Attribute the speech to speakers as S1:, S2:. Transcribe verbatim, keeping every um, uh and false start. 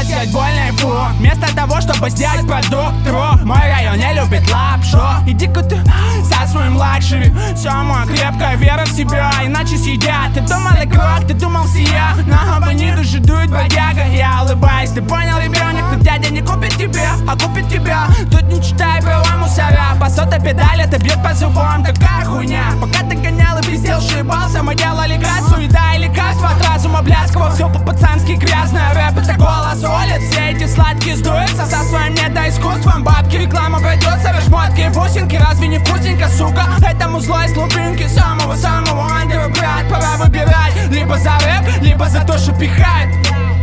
S1: сделать больно его. Вместо того, чтобы сделать продукт true. Мой район не любит лапшу. Иди-ка ты со своим лакшери. Самая крепкая вера в себя, иначе съедят. Ты думал игрок, ты думал сия, но оба не душу дует бодяга. Я улыбаюсь, ты понял, ребенок, тут дядя не купит тебе, а купит тебя. Тут не читай права мусора, по сотой педали это бьет по зубам. Такая хуйня, пока ты гонял и пиздел, шибался. Мы делали кассу, еда и лекарства от разума блядского. Все по-пацански грязно, рэп это голос улиц. Все эти сладкие сдуются со своим недоискусством. Бабки, реклама придется, шмотки и бусинки. Разве не вкусненько, сука? Этому злой с глубинки самого-самого андера, брат. Пора выбирать, либо за рэп, либо за то, что пихает.